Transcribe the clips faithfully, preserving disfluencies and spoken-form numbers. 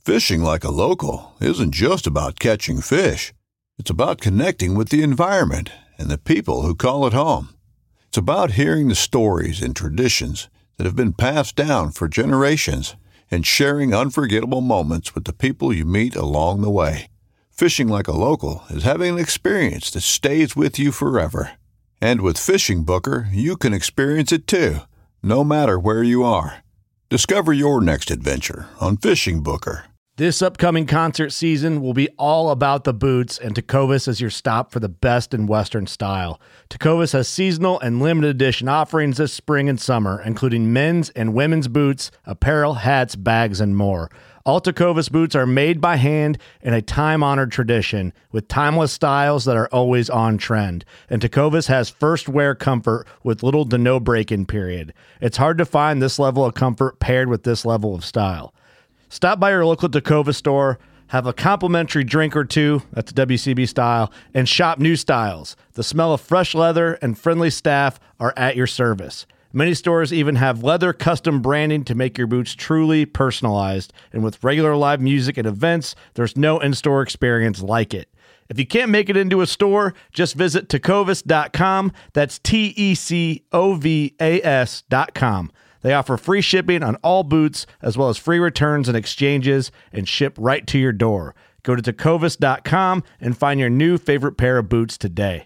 Fishing like a local isn't just about catching fish. It's about connecting with the environment and the people who call it home. It's about hearing the stories and traditions that have been passed down for generations and sharing unforgettable moments with the people you meet along the way. Fishing like a local is having an experience that stays with you forever. And with Fishing Booker, you can experience it too, no matter where you are. Discover your next adventure on Fishing Booker. This upcoming concert season will be all about the boots, and Tecovas is your stop for the best in Western style. Tecovas has seasonal and limited edition offerings this spring and summer, including men's and women's boots, apparel, hats, bags, and more. All Tecovas boots are made by hand in a time-honored tradition with timeless styles that are always on trend. And Tecovas has first wear comfort with little to no break-in period. It's hard to find this level of comfort paired with this level of style. Stop by your local Tecovas store, have a complimentary drink or two, that's W C B style, and shop new styles. The smell of fresh leather and friendly staff are at your service. Many stores even have leather custom branding to make your boots truly personalized. And with regular live music and events, there's no in-store experience like it. If you can't make it into a store, just visit tecovas dot com. That's T E C O V A S dot com. They offer free shipping on all boots, as well as free returns and exchanges, and ship right to your door. Go to tecovas dot com and find your new favorite pair of boots today.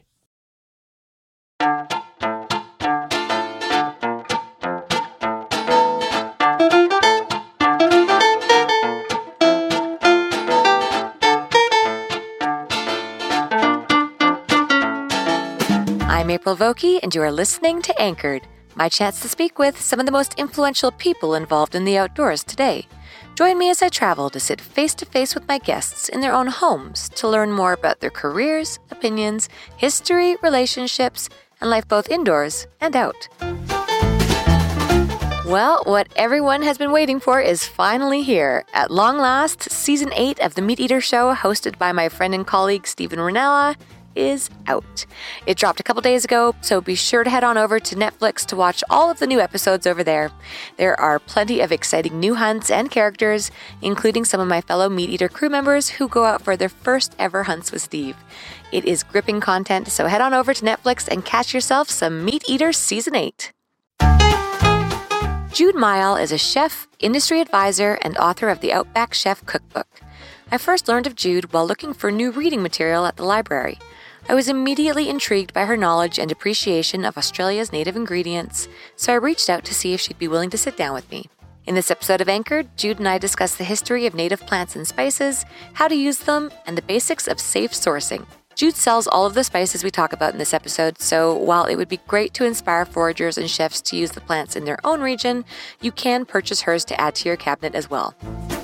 I'm April Vokey, and you are listening to Anchored, my chance to speak with some of the most influential people involved in the outdoors today. Join me as I travel to sit face-to-face with my guests in their own homes to learn more about their careers, opinions, history, relationships, and life both indoors and out. Well, what everyone has been waiting for is finally here. At long last, Season eight of The Meat Eater Show, hosted by my friend and colleague Steven Rinella, is out. It dropped a couple days ago, so be sure to head on over to Netflix to watch all of the new episodes over there. There are plenty of exciting new hunts and characters, including some of my fellow Meat Eater crew members who go out for their first ever hunts with Steve. It is gripping content, so head on over to Netflix and catch yourself some Meat Eater Season eight. Jude Mayall is a chef, industry advisor, and author of the Outback Chef Cookbook. I first learned of Jude while looking for new reading material at the library. I was immediately intrigued by her knowledge and appreciation of Australia's native ingredients, so I reached out to see if she'd be willing to sit down with me. In this episode of Anchored, Jude and I discuss the history of native plants and spices, how to use them, and the basics of safe sourcing. Jude sells all of the spices we talk about in this episode, so while it would be great to inspire foragers and chefs to use the plants in their own region, you can purchase hers to add to your cabinet as well.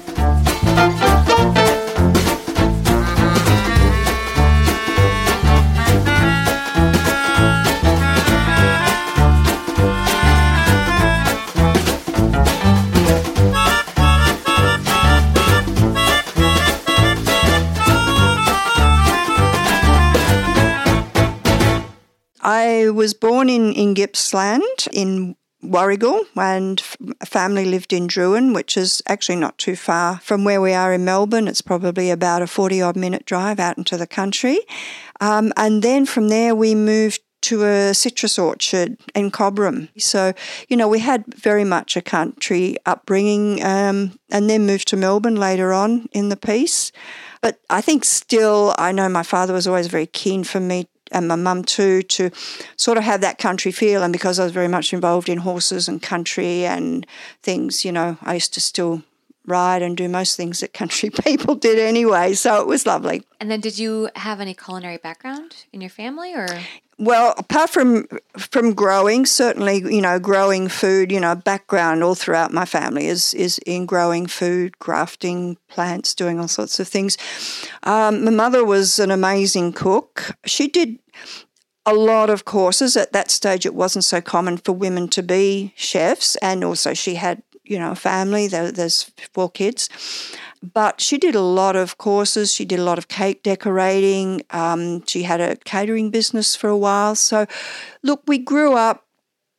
I was born in, in Gippsland in Warragul, and a family lived in Druin, which is actually not too far from where we are in Melbourne. It's probably about a forty-odd minute drive out into the country. Um, and then from there we moved to a citrus orchard in Cobram. So, you know, we had very much a country upbringing, um, and then moved to Melbourne later on in the piece. But I think still, I know my father was always very keen for me, and my mum too, to sort of have that country feel. And because I was very much involved in horses and country and things, you know, I used to still ride and do most things that country people did anyway. So it was lovely. And then did you have any culinary background in your family, or? Well, apart from from growing, certainly, you know, growing food, you know, background all throughout my family is is in growing food, grafting plants, doing all sorts of things. Um, my mother was an amazing cook. She did a lot of courses. At that stage, it wasn't so common for women to be chefs, and also she had, you know, a family. There, there's four kids. But she did a lot of courses. She did a lot of cake decorating. Um, she had a catering business for a while. So, look, we grew up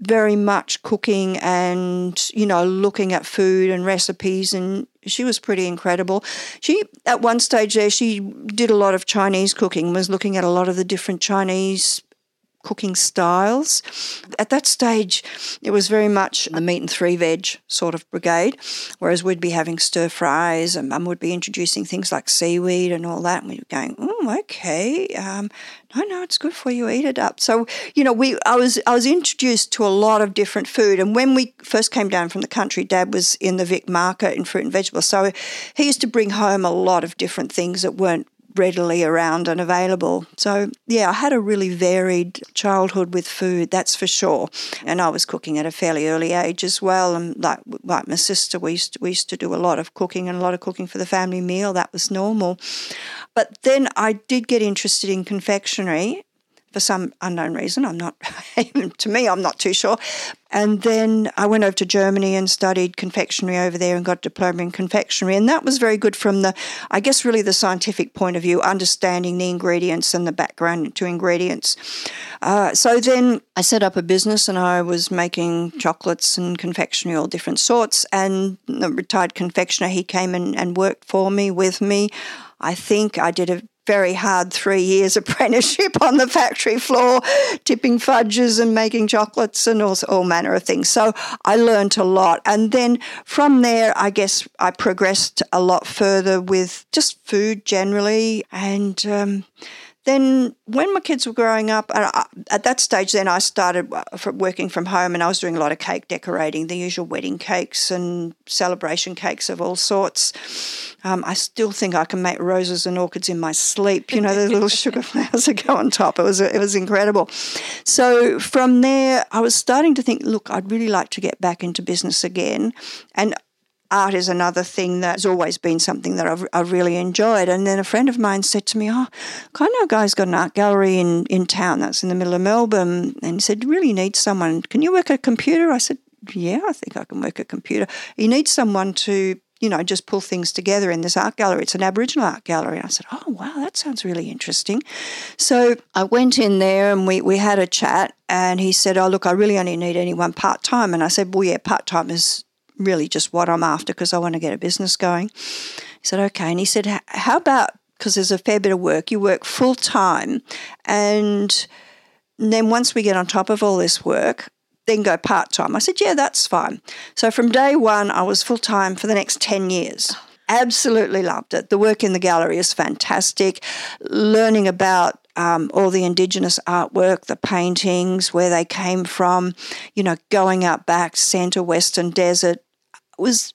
very much cooking and, you know, looking at food and recipes, and she was pretty incredible. She, at one stage there, she did a lot of Chinese cooking, was looking at a lot of the different Chinese cooking styles. At that stage, it was very much the meat and three veg sort of brigade, whereas we'd be having stir fries and Mum would be introducing things like seaweed and all that, and we were going, oh, okay, um, no, no, it's good for you, eat it up. So, you know, we I was I was introduced to a lot of different food, and when we first came down from the country, Dad was in the Vic market in fruit and vegetables, so he used to bring home a lot of different things that weren't readily around and available. So, yeah, I had a really varied childhood with food, that's for sure. And I was cooking at a fairly early age as well. And like, like my sister, we used, to, we used to do a lot of cooking and a lot of cooking for the family meal. That was normal. But then I did get interested in confectionery for some unknown reason. I'm not, even to me, I'm not too sure. And then I went over to Germany and studied confectionery over there and got a diploma in confectionery. And that was very good from the, I guess, really the scientific point of view, understanding the ingredients and the background to ingredients. Uh, so then I set up a business and I was making chocolates and confectionery, all different sorts. And the retired confectioner, he came in and worked for me, with me. I think I did a very hard three years apprenticeship on the factory floor, tipping fudges and making chocolates and all, all manner of things. So I learned a lot. And then from there, I guess I progressed a lot further with just food generally. And um, then when my kids were growing up, I, at that stage then I started working from home, and I was doing a lot of cake decorating, the usual wedding cakes and celebration cakes of all sorts. Um, I still think I can make roses and orchids in my sleep. You know, the little sugar flowers that go on top. It was it was incredible. So from there, I was starting to think, look, I'd really like to get back into business again. And art is another thing that's always been something that I've, I've really enjoyed. And then a friend of mine said to me, oh, I know a guy's got an art gallery in, in town that's in the middle of Melbourne. And he said, you really need someone. Can you work at a computer? I said, yeah, I think I can work at a computer. He needs someone to, you know, just pull things together in this art gallery. It's an Aboriginal art gallery. And I said, oh, wow, that sounds really interesting. So I went in there and we, we had a chat, and he said, oh, look, I really only need anyone part-time. And I said, well, yeah, part-time is really just what I'm after because I want to get a business going. He said, okay. And he said, how about, because there's a fair bit of work, you work full-time, and then once we get on top of all this work, then go part-time. I said, yeah, that's fine. So from day one, I was full-time for the next ten years. Absolutely loved it. The work in the gallery is fantastic. Learning about um, all the Indigenous artwork, the paintings, where they came from, you know, going out back, centre, Western Desert, was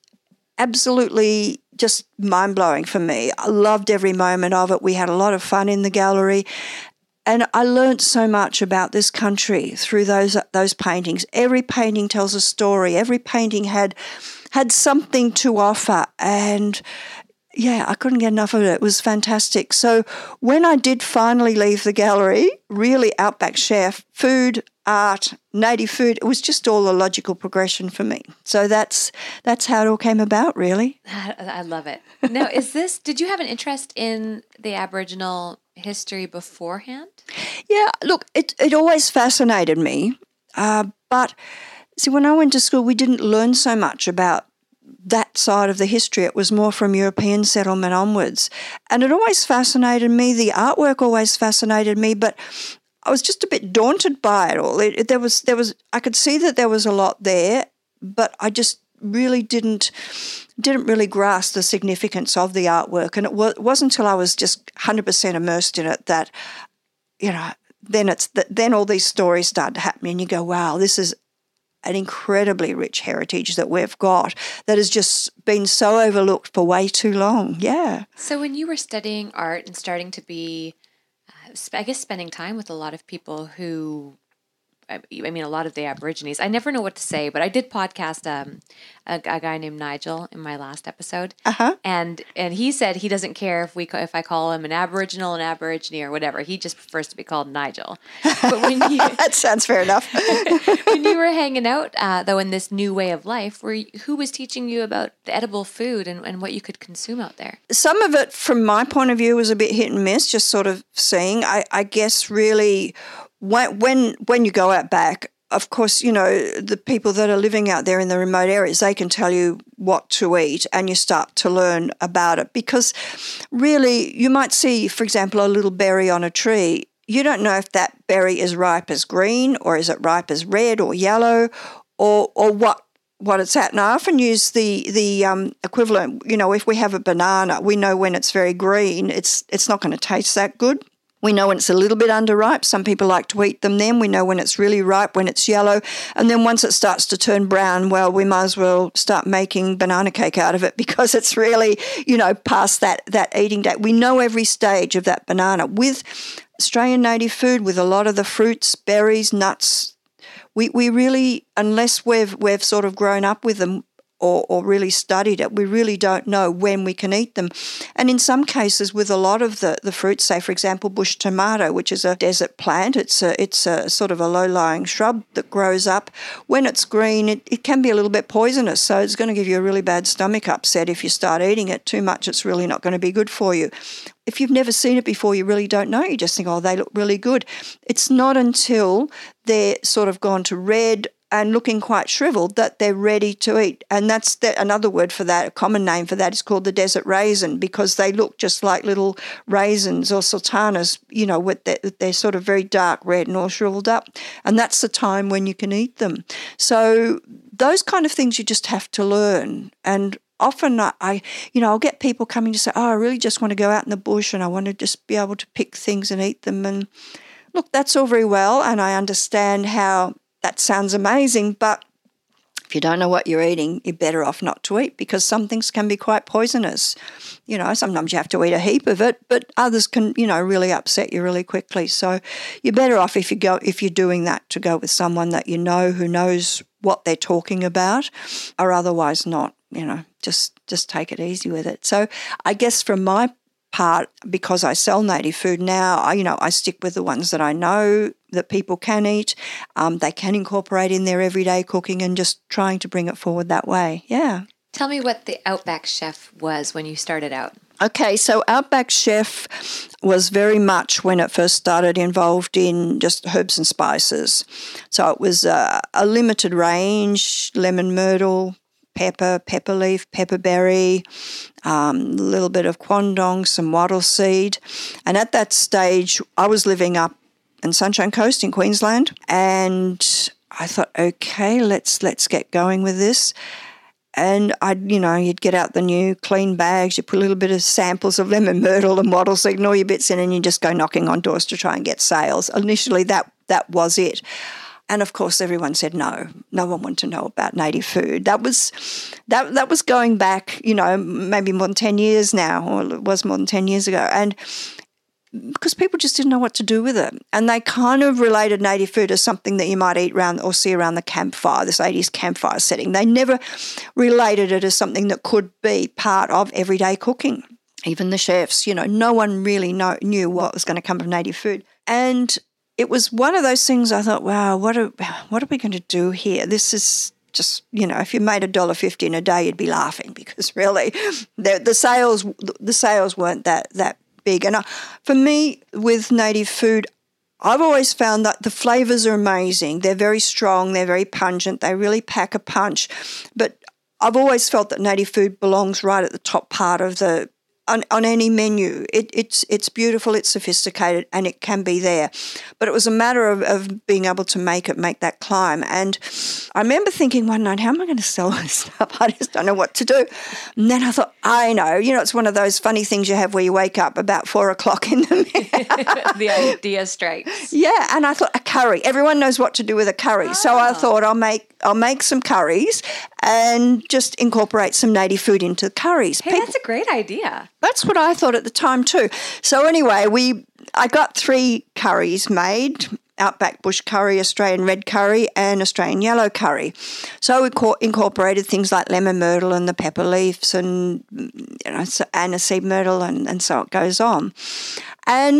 absolutely just mind-blowing for me. I loved every moment of it. We had a lot of fun in the gallery. And I learned so much about this country through those those paintings. Every painting tells a story. Every painting had had something to offer. And yeah, I couldn't get enough of it. It was fantastic. So when I did finally leave the gallery, really Outback Chef, food, art, native food, it was just all a logical progression for me. So that's that's how it all came about, really. I love it. Now, is this, did you have an interest in the Aboriginal history beforehand? Yeah, look, it, it always fascinated me. Uh, but see, when I went to school, we didn't learn so much about that side of the history. It was more from European settlement onwards. And it always fascinated me. The artwork always fascinated me, but I was just a bit daunted by it all. It, it, there was, there was, I could see that there was a lot there, but I just really didn't didn't really grasp the significance of the artwork. And it, was, it wasn't until I was just one hundred percent immersed in it that, you know, then it's the, then all these stories started happening, and you go, wow, this is an incredibly rich heritage that we've got that has just been so overlooked for way too long. Yeah. So when you were studying art and starting to be, uh, I guess, spending time with a lot of people who, I mean, a lot of the Aborigines, I never know what to say, but I did podcast um, a, a guy named Nigel in my last episode. Uh-huh. And and he said he doesn't care if we if I call him an Aboriginal, an Aborigine, or whatever. He just prefers to be called Nigel. But when you, that sounds fair enough. When you were hanging out, uh, though, in this new way of life, were you, who was teaching you about the edible food and, and what you could consume out there? Some of it, from my point of view, was a bit hit and miss, just sort of seeing. I, I guess really... When, when when you go out back, of course, you know, the people that are living out there in the remote areas, they can tell you what to eat and you start to learn about it. Because really, you might see, for example, a little berry on a tree. You don't know if that berry is ripe as green or is it ripe as red or yellow or or what what it's at. And I often use the the um, equivalent, you know, if we have a banana, we know when it's very green, it's it's not going to taste that good. We know when it's a little bit underripe. Some people like to eat them then. We know when it's really ripe, when it's yellow. And then once it starts to turn brown, well, we might as well start making banana cake out of it because it's really, you know, past that, that eating date. We know every stage of that banana. With Australian native food, with a lot of the fruits, berries, nuts, we, we really, unless we've we've sort of grown up with them, Or, or really studied it, we really don't know when we can eat them. And in some cases, with a lot of the, the fruits, say, for example, bush tomato, which is a desert plant, it's a, it's a sort of a low-lying shrub that grows up. When it's green, it, it can be a little bit poisonous, so it's going to give you a really bad stomach upset if you start eating it too much. It's really not going to be good for you. If you've never seen it before, you really don't know. You just think, oh, they look really good. It's not until they're sort of gone to red and looking quite shriveled that they're ready to eat. And that's the, another word for that, a common name for that is called the desert raisin, because they look just like little raisins or sultanas, you know, with their, they're sort of very dark red and all shriveled up. And that's the time when you can eat them. So those kind of things you just have to learn. And often I, you know, I'll get people coming to say, oh, I really just want to go out in the bush and I want to just be able to pick things and eat them. And look, that's all very well. And I understand how that sounds amazing, but if you don't know what you're eating, you're better off not to eat because some things can be quite poisonous. You know, sometimes you have to eat a heap of it, but others can, you know, really upset you really quickly. So you're better off if you go if you're doing that to go with someone that you know who knows what they're talking about, or otherwise not. You know, just just take it easy with it. So I guess from my part, because I sell native food now, I, you know, I stick with the ones that I know that people can eat. Um, they can incorporate in their everyday cooking and just trying to bring it forward that way. Yeah. Tell me what the Outback Chef was when you started out. Okay, so Outback Chef was very much, when it first started, involved in just herbs and spices. So it was uh, a limited range, lemon myrtle, pepper, pepper leaf, pepperberry, um, a little bit of quandong, some wattle seed. And at that stage, I was living up in Sunshine Coast in Queensland, and I thought, okay, let's let's get going with this. And I'd, you know, you'd get out the new clean bags, you put a little bit of samples of lemon myrtle and wattle seed and all your bits in, and you just go knocking on doors to try and get sales. Initially, that that was it. And of course, everyone said no. No one wanted to know about native food. That was that that was going back, you know, maybe more than ten years now, or it was more than ten years ago. And because people just didn't know what to do with it. And they kind of related native food as something that you might eat around or see around the campfire, this eighties campfire setting. They never related it as something that could be part of everyday cooking. Even the chefs, you know, no one really know, knew what was going to come of native food. And it was one of those things I thought, wow, what are, what are we going to do here? This is just, you know, if you made a dollar fifty in a day, you'd be laughing because really the, the sales the sales weren't that that big. And I, for me, with native food, I've always found that the flavours are amazing. They're very strong. They're very pungent. They really pack a punch. But I've always felt that native food belongs right at the top part of the On, on any menu. It, it's it's beautiful, it's sophisticated, and it can be there. But it was a matter of, of being able to make it, make that climb. And I remember thinking one night, how am I going to sell this stuff? I just don't know what to do. And then I thought, I know. You know, it's one of those funny things you have where you wake up about four o'clock in the morning. The idea strikes. Yeah, and I thought a curry. Everyone knows what to do with a curry. Oh. So I thought I'll make I'll make some curries and just incorporate some native food into the curries. Hey, People, that's a great idea. That's what I thought at the time too. So anyway, we I got three curries made, Outback Bush Curry, Australian Red Curry, and Australian Yellow Curry. So we co- incorporated things like lemon myrtle and the pepper leaves and, you know, aniseed myrtle and, and so it goes on. And look,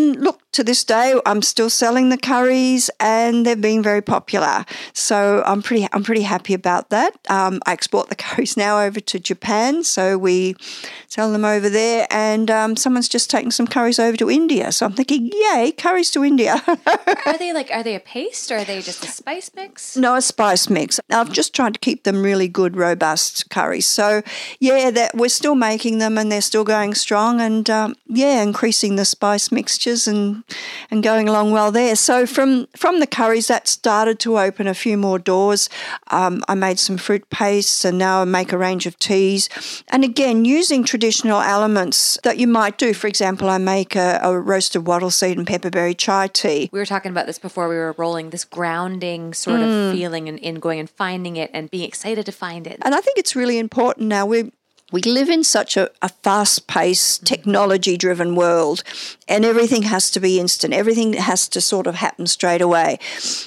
to this day, I'm still selling the curries, and they're being very popular. So I'm pretty, I'm pretty happy about that. Um, I export the curries now over to Japan, so we sell them over there. And um, someone's just taken some curries over to India. So I'm thinking, yay, curries to India. Are they like, are they a paste or are they just a spice mix? No, a spice mix. I've just tried to keep them really good, robust curries. So yeah, that we're still making them, and they're still going strong. And um, yeah, increasing the spice mixtures and and going along well there. So from from the curries, that started to open a few more doors. Um, I made some fruit pastes, and now I make a range of teas. And again, using traditional elements that you might do. For example, I make a, a roasted wattle seed and pepperberry chai tea. We were talking about this before we were rolling, this grounding sort Mm. of feeling in, in going and finding it and being excited to find it. And I think it's really important now. We we live in such a, a fast-paced, technology-driven world, and everything has to be instant. Everything has to sort of happen straight away.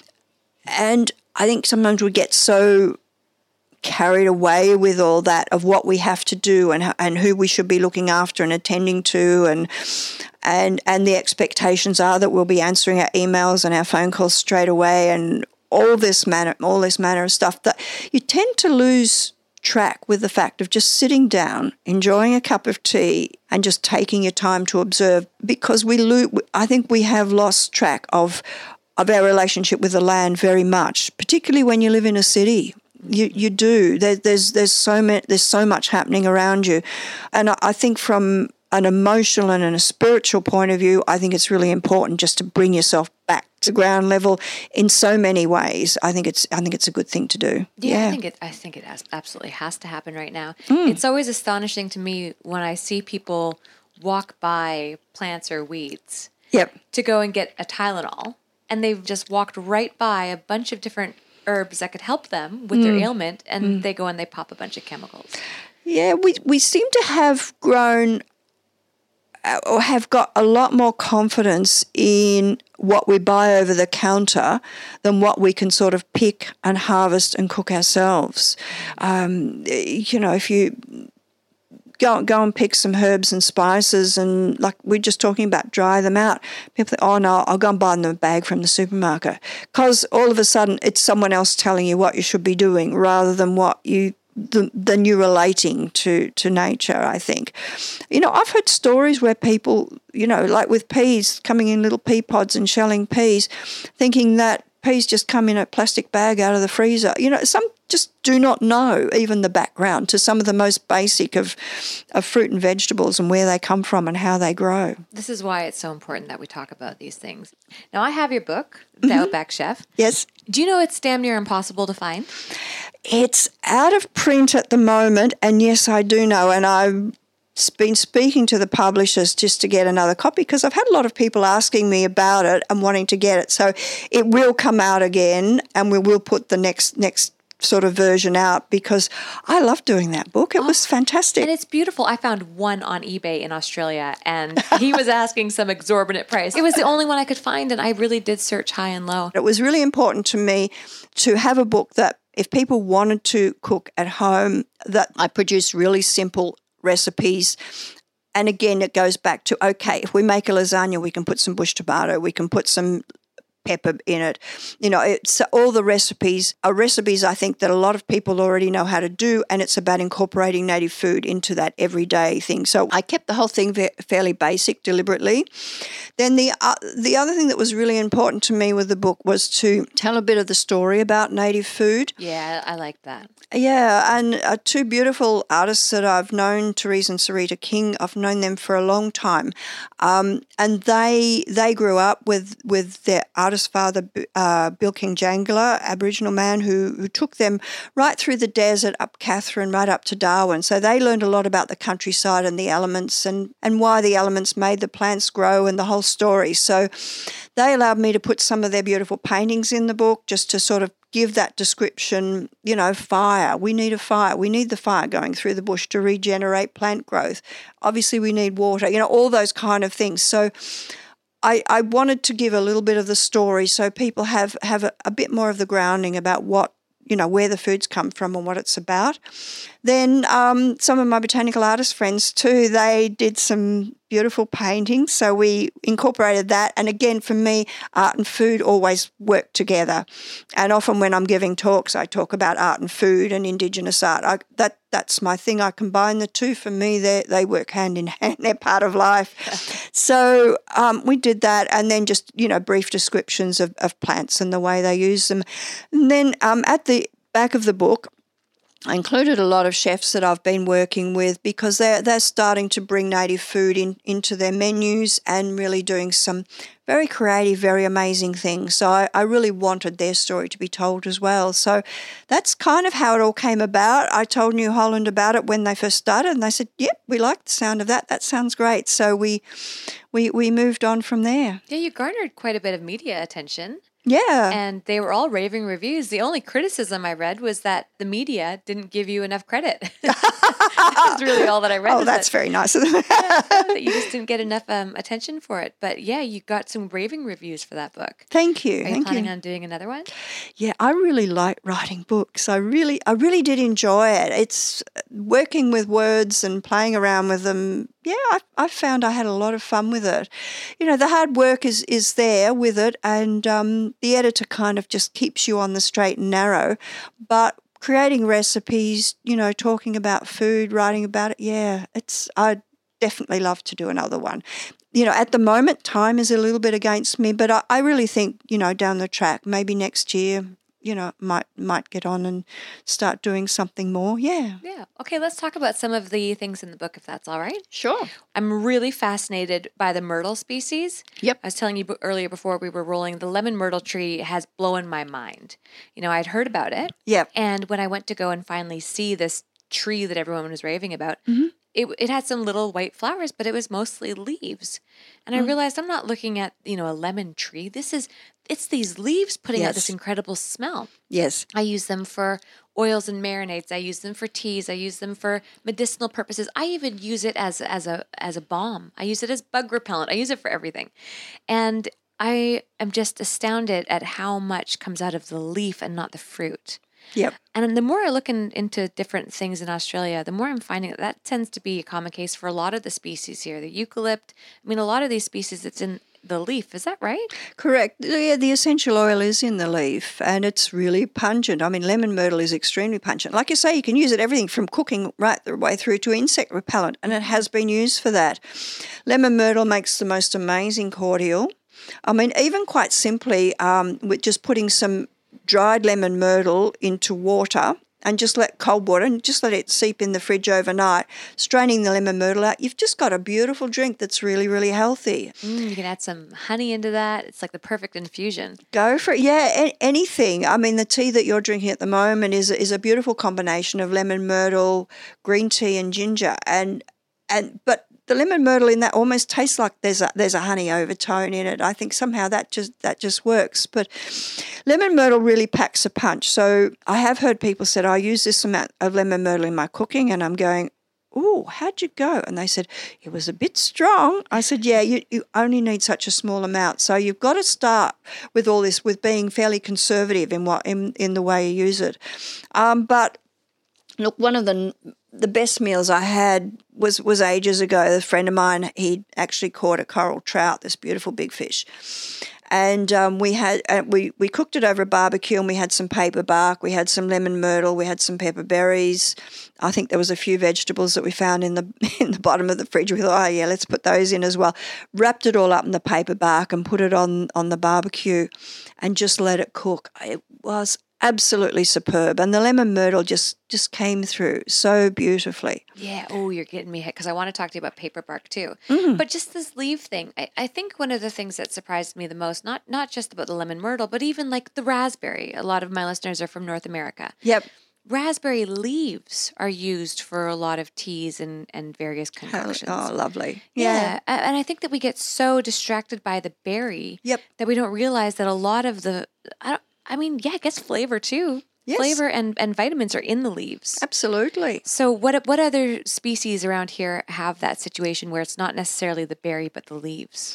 And I think sometimes we get so carried away with all that of what we have to do and and who we should be looking after and attending to, and and and the expectations are that we'll be answering our emails and our phone calls straight away, and all this manner all this manner of stuff, that you tend to lose track with the fact of just sitting down, enjoying a cup of tea, and just taking your time to observe, because we lo- I think we have lost track of of our relationship with the land very much, particularly when you live in a city. You you do. There, there's there's so many, there's so much happening around you, and I, I think from an emotional and a spiritual point of view, I think it's really important just to bring yourself back to ground level in so many ways. I think it's I think it's a good thing to do. Yeah, Yeah. I think it. I think it has, absolutely has to happen right now. Mm. It's always astonishing to me when I see people walk by plants or weeds Yep. to go and get a Tylenol, and they've just walked right by a bunch of different herbs that could help them with Mm. their ailment, and they go and they pop a bunch of chemicals. Yeah, we we seem to have grown uh, or have got a lot more confidence in what we buy over the counter than what we can sort of pick and harvest and cook ourselves. Um, you know, if you go go and pick some herbs and spices, and like we're just talking about, dry them out. People think, oh no, I'll go and buy them in a bag from the supermarket, because all of a sudden it's someone else telling you what you should be doing rather than what you than, than you relating to to nature. I think, you know, I've heard stories where people, you know, like with peas, coming in little pea pods and shelling peas, thinking that peas just come in a plastic bag out of the freezer. You know, some just do not know even the background to some of the most basic of, of fruit and vegetables and where they come from and how they grow. This is why it's so important that we talk about these things. Now, I have your book, The Outback Chef. Yes. Do you know it's damn near impossible to find? It's out of print at the moment, and yes, I do know, and I've been speaking to the publishers just to get another copy, because I've had a lot of people asking me about it and wanting to get it. So it will come out again, and we will put the next next sort of version out, because I love doing that book. It oh, was fantastic. And it's beautiful. I found one on eBay in Australia, and he was asking some exorbitant price. It was the only one I could find, and I really did search high and low. It was really important to me to have a book that if people wanted to cook at home, that I produce really simple recipes. And again, it goes back to, okay, if we make a lasagna, we can put some bush tomato, we can put some pepper in it. You know, it's all the recipes are recipes I think that a lot of people already know how to do, and it's about incorporating native food into that everyday thing. So I kept the whole thing ve- fairly basic deliberately. Then the uh, the other thing that was really important to me with the book was to tell a bit of the story about native food. Yeah, I like that. Yeah, and uh, two beautiful artists that I've known, Therese and Sarita King. I've known them for a long time, um, and they they grew up with with their artist father, uh, Bill King Jangala, Aboriginal man who who took them right through the desert, up Katherine, right up to Darwin. So they learned a lot about the countryside and the elements, and and why the elements made the plants grow, and the whole story. So they allowed me to put some of their beautiful paintings in the book, just to sort of give that description. You know, fire. We need a fire. We need the fire going through the bush to regenerate plant growth. Obviously, we need water. You know, all those kind of things. So I, I wanted to give a little bit of the story so people have, have a, a bit more of the grounding about what you know, where the foods come from and what it's about. Then um, some of my botanical artist friends too, they did some beautiful paintings. So we incorporated that. And again, for me, art and food always work together. And often when I'm giving talks, I talk about art and food and Indigenous art. I, that That's my thing. I combine the two. For me, they they work hand in hand. They're part of life. So um, we did that, and then just, you know, brief descriptions of, of plants and the way they use them. And then um, at the back of the book, I included a lot of chefs that I've been working with because they're, they're starting to bring native food in, into their menus and really doing some very creative, very amazing things. So I, I really wanted their story to be told as well. So that's kind of how it all came about. I told New Holland about it when they first started, and they said, yep, we like the sound of that. That sounds great. So we we we moved on from there. Yeah, you garnered quite a bit of media attention. Yeah. And they were all raving reviews. The only criticism I read was that the media didn't give you enough credit. That's really all that I read. Oh, that's that, very nice of them. yeah, that you just didn't get enough um, attention for it. But yeah, you got some raving reviews for that book. Thank you. Are you Thank planning you. on doing another one? Yeah, I really like writing books. I really, I really did enjoy it. It's working with words and playing around with them. Yeah, I, I found I had a lot of fun with it. You know, the hard work is, is there with it, and um, the editor kind of just keeps you on the straight and narrow. But creating recipes, you know, talking about food, writing about it, yeah, it's I'd definitely love to do another one. You know, at the moment, time is a little bit against me, but I, I really think, you know, down the track, maybe next year, you know, might might get on and start doing something more. Yeah. Yeah. Okay, let's talk about some of the things in the book, if that's all right. Sure. I'm really fascinated by the myrtle species. Yep. I was telling you b- earlier before we were rolling, the lemon myrtle tree has blown my mind. You know, I'd heard about it. Yep. And when I went to go and finally see this tree that everyone was raving about, Mm-hmm. it it had some little white flowers, but it was mostly leaves. And Mm. I realized I'm not looking at, you know, a lemon tree. This is, it's these leaves putting out this Yes. incredible smell. Yes. I use them for oils and marinades. I use them for teas. I use them for medicinal purposes. I even use it as as a as a balm. I use it as bug repellent. I use it for everything. And I am just astounded at how much comes out of the leaf and not the fruit. Yep. And the more I look in, into different things in Australia, the more I'm finding that that tends to be a common case for a lot of the species here. The eucalypt, I mean, a lot of these species, it's in the leaf. Is that right? Correct. Yeah, the essential oil is in the leaf, and it's really pungent. I mean, lemon myrtle is extremely pungent. Like you say, you can use it everything from cooking right the way through to insect repellent, and it has been used for that. Lemon myrtle makes the most amazing cordial. I mean, even quite simply, um, with just putting some dried lemon myrtle into water and just let cold water and just let it seep in the fridge overnight, straining the lemon myrtle out, you've just got a beautiful drink that's really, really healthy. Mm, you can add some honey into that. It's like the perfect infusion. Go for it. Yeah, a- anything. I mean, the tea that you're drinking at the moment is is a beautiful combination of lemon myrtle, green tea, and ginger. And and but the lemon myrtle in that almost tastes like there's a there's a honey overtone in it. I think somehow that just that just works. But lemon myrtle really packs a punch. So I have heard people said, I use this amount of lemon myrtle in my cooking, and I'm going, oh, how'd you go? And they said, it was a bit strong. I said, yeah, you, you only need such a small amount. So you've got to start with all this with being fairly conservative in what in, in the way you use it. Um, but look, one of the the best meals I had was was ages ago. A friend of mine, he actually caught a coral trout, this beautiful big fish. And um, we had uh, we we cooked it over a barbecue, and we had some paper bark, we had some lemon myrtle, we had some pepper berries. I think there was a few vegetables that we found in the in the bottom of the fridge. We thought, oh yeah, let's put those in as well. Wrapped it all up in the paper bark and put it on on the barbecue, and just let it cook. It was absolutely superb, and the lemon myrtle just just came through so beautifully. Yeah. Oh, you're getting me hit because I want to talk to you about paper bark too. Mm. But just this leaf thing, I, I think one of the things that surprised me the most, not not just about the lemon myrtle, but even like the raspberry. A lot of my listeners are from North America. Yep. Raspberry leaves are used for a lot of teas and, and various concoctions. Oh, lovely. Yeah. A- And I think that we get so distracted by the berry Yep. that we don't realize that a lot of the, I, don't, I mean, yeah, I guess flavor too. Yes. Flavor and, and vitamins are in the leaves. Absolutely. So what what other species around here have that situation where it's not necessarily the berry but the leaves?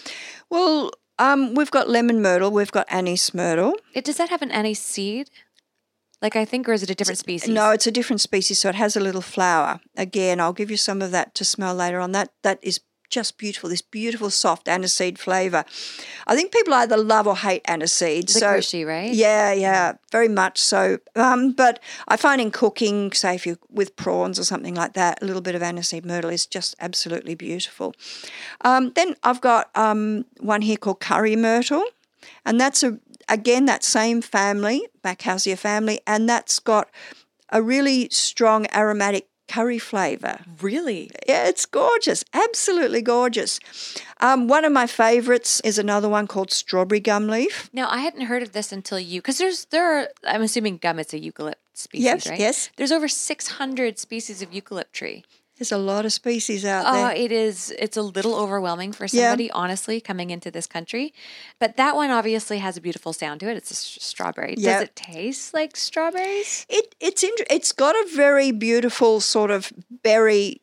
Well, um, we've got lemon myrtle, we've got anise myrtle. It, does that have an anise seed? Like I think, or is it a different species? No, it's a different species, so it has a little flower. Again, I'll give you some of that to smell later on. That That is just beautiful, this beautiful soft aniseed flavour. I think people either love or hate aniseed. Licoricey, so, right? Yeah, yeah, very much so. Um, but I find in cooking, say if you with prawns or something like that, a little bit of aniseed myrtle is just absolutely beautiful. Um, then I've got um, one here called curry myrtle, and that's, a again, that same family, Bacchausia family, and that's got a really strong aromatic curry flavour. Really? Yeah, it's gorgeous. Absolutely gorgeous. Um, one of my favourites is another one called strawberry gum leaf. Now, I hadn't heard of this until you, because there's, there are, I'm assuming gum is a eucalypt species, Yes, right? yes. There's over six hundred species of eucalypt tree. There's a lot of species out Oh, there. it is, it's a little overwhelming for Yeah. somebody, honestly, coming into this country. But that one obviously has a beautiful sound to it. It's a s- strawberry. Yeah. Does it taste like strawberries? It it's int- it's got a very beautiful sort of berry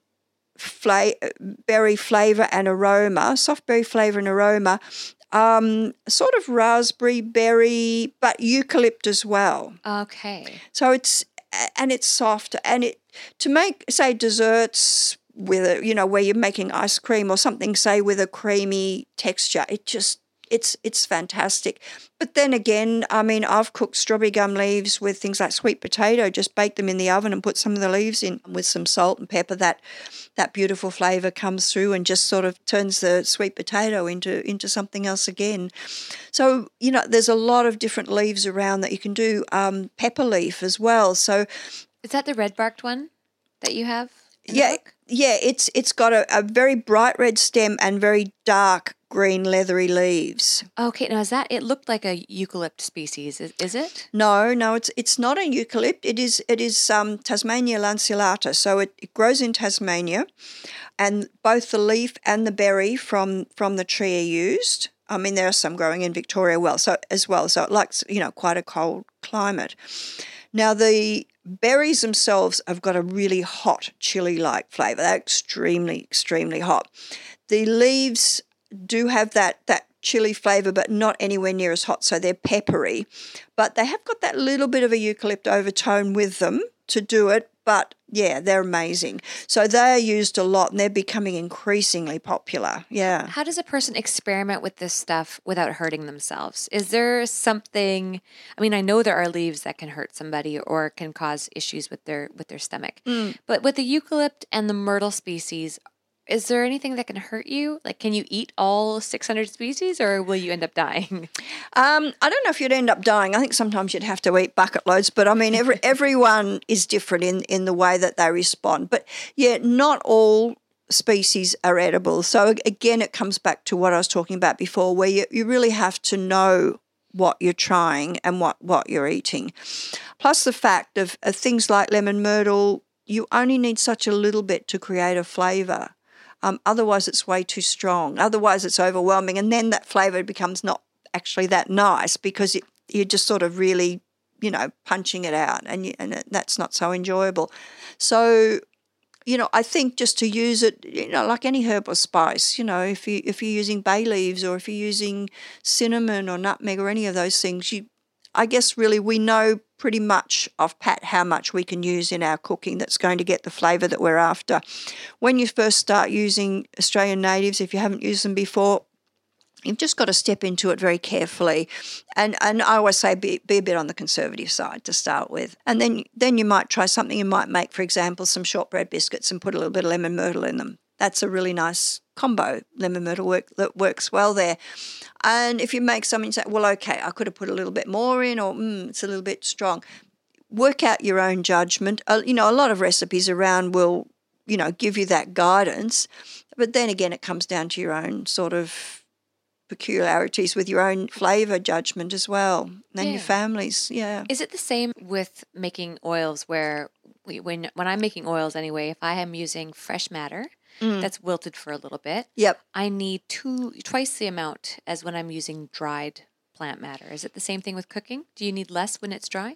fla- berry flavour and aroma, soft berry flavour and aroma, um, sort of raspberry berry, but eucalypt as well. Okay. So it's and it's soft, and it to make say desserts with a, you know, where you're making ice cream or something, say with a creamy texture, it just it's it's fantastic. But then again, I mean, I've cooked strawberry gum leaves with things like sweet potato, just bake them in the oven and put some of the leaves in with some salt and pepper. That that beautiful flavour comes through and just sort of turns the sweet potato into into something else again. So, you know, there's a lot of different leaves around that you can do. Um, pepper leaf as well. So Is that the red barked one that you have? In the yeah, book? yeah, it's it's got a, a very bright red stem and very dark green leathery leaves. Okay, now is that, it looked like a eucalypt species, is, is it? No, no, it's it's not a eucalypt. It is it is um, Tasmania lanceolata. So it, it grows in Tasmania, and both the leaf and the berry from from the tree are used. I mean, there are some growing in Victoria well, so as well. So it likes, you know, quite a cold climate. Now the berries themselves have got a really hot chili-like flavour. They're extremely, extremely hot. The leaves do have that that chili flavour, but not anywhere near as hot, so they're peppery. But they have got that little bit of a eucalypt overtone with them to do it. But yeah, they're amazing. So they are used a lot, and they're becoming increasingly popular. Yeah. How does a person experiment with this stuff without hurting themselves? Is there something, I mean, I know there are leaves that can hurt somebody or can cause issues with their with their stomach. Mm. But with the eucalypt and the myrtle species, is there anything that can hurt you? Like, can you eat all six hundred species or will you end up dying? Um, I don't know if you'd end up dying. I think sometimes you'd have to eat bucket loads, but I mean, every everyone is different in, in the way that they respond. But yeah, not all species are edible. So again, it comes back to what I was talking about before, where you, you really have to know what you're trying and what, what you're eating. Plus the fact of, of things like lemon myrtle, you only need such a little bit to create a flavour. Um, otherwise, it's way too strong. Otherwise, it's overwhelming. And then that flavour becomes not actually that nice because it, you're just sort of really, you know, punching it out, and, you, and it, that's not so enjoyable. So, you know, I think just to use it, you know, like any herb or spice, you know, if, you, if you're using bay leaves or if you're using cinnamon or nutmeg or any of those things, you, I guess really we know pretty much off pat how much we can use in our cooking that's going to get the flavour that we're after. When you first start using Australian natives, if you haven't used them before, you've just got to step into it very carefully. And and I always say be, be a bit on the conservative side to start with. And then, then you might try something. You might make, for example, some shortbread biscuits and put a little bit of lemon myrtle in them. That's a really nice combo, lemon myrtle work, that works well there. And if you make something, you say, well, okay, I could have put a little bit more in, or mm, it's a little bit strong. Work out your own judgment. Uh, you know, a lot of recipes around will, you know, give you that guidance. But then again, it comes down to your own sort of peculiarities with your own flavour judgment as well, and Yeah. your family's, yeah. Is it the same with making oils where we, when when I'm making oils anyway, if I am using fresh madder Mm. that's wilted for a little bit, Yep. I need two twice the amount as when I'm using dried plant matter. Is it the same thing with cooking? Do you need less when it's dry?